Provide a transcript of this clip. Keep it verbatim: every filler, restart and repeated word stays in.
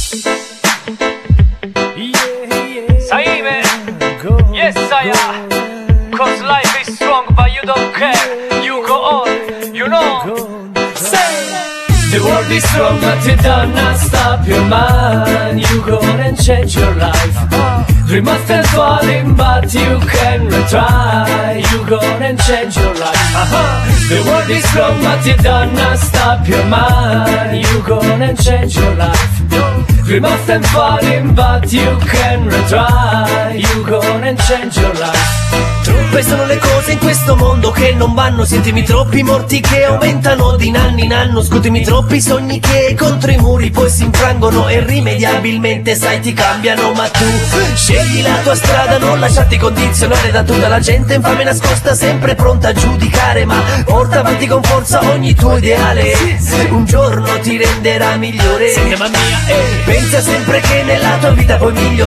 Saime, yes I am. Cause life is strong but you don't care. You go on, you know. Say the world is strong but you don't not stop your mind. You go on and change your life. Dream after falling but you can retry. You go on and change your life. uh-huh. The world is strong but you don't not stop your mind. You go on and change your life. Dream after falling but you can retry. You go on and change your life. Troppe sono le cose in questo mondo che non vanno. Sentimi troppi morti che aumentano di anno in anno. Scutimi troppi sogni che contro i muri poi si infrangono e irrimediabilmente sai ti cambiano. Ma tu scegli la tua strada, non lasciarti condizionare da tutta la gente infame nascosta sempre pronta a giudicare. Ma porta avanti con forza ogni tuo ideale, un giorno ti renderà migliore. Sì, mamma mia, eh. Pensa sempre che nella tua vita puoi migliorare.